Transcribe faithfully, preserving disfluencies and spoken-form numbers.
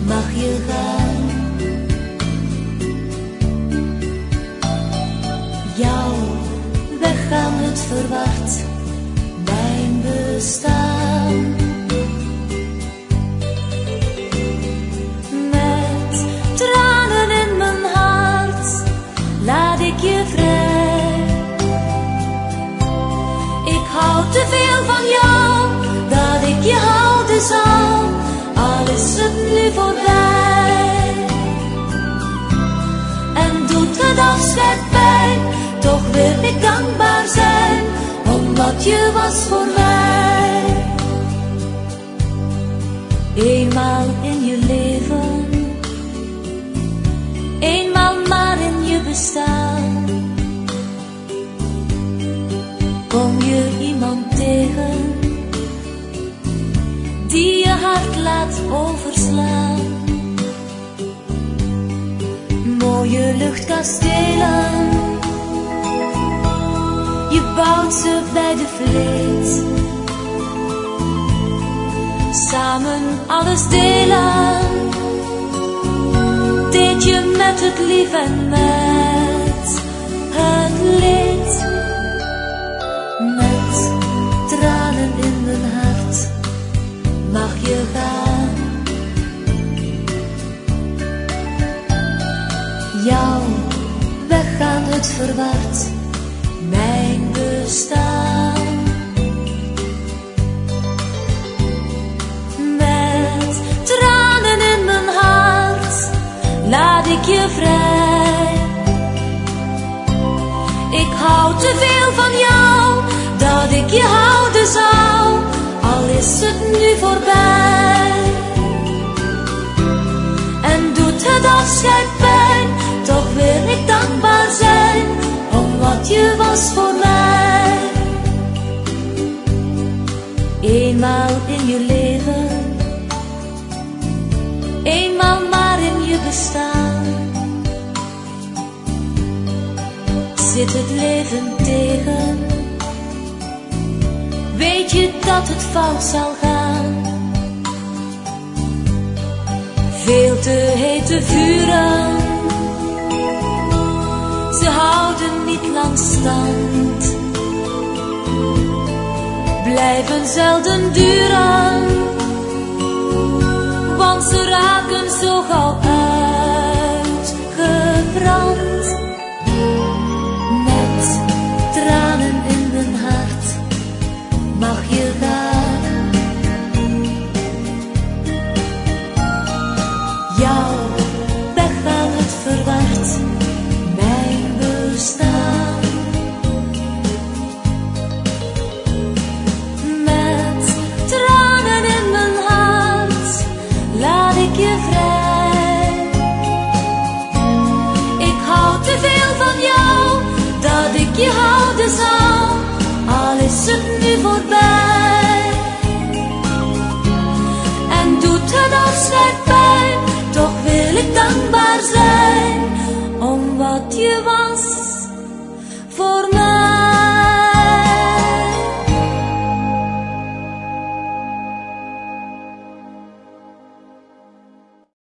mag je gaan. Jouw weggaan, het verwart mijn bestaan. Met tranen in mijn hart laat ik je vrij. Ik hou te veel van jou, dat ik je houden zal, al is het nu voorbij. En doet het afscheid pijn, toch wil ik dankbaar zijn, omdat je was voor mij. Eenmaal in je leven, eenmaal maar in je bestaan, kom je iemand tegen die je hart laat overslaan. Mooie luchtkastelen, je bouwt ze bij de vleet. Samen alles delen, deed je met het lief en met het leed. Met tranen in mijn hart mag je gaan. Jouw weggaan, het verwart mijn bestaan. Met tranen in mijn hart laat ik je vrij. Ik hou te veel van jou, dat ik je houden zou, al is het nu voorbij. En doet het afscheid pijn, toch wil ik dankbaar zijn, omdat je was voor mij. Eenmaal in je leven, eenmaal maar in je bestaan. Zit het leven tegen, weet je dat het fout zal gaan. Veel te hete vuren, ze houden niet lang stand, blijven zelden duren.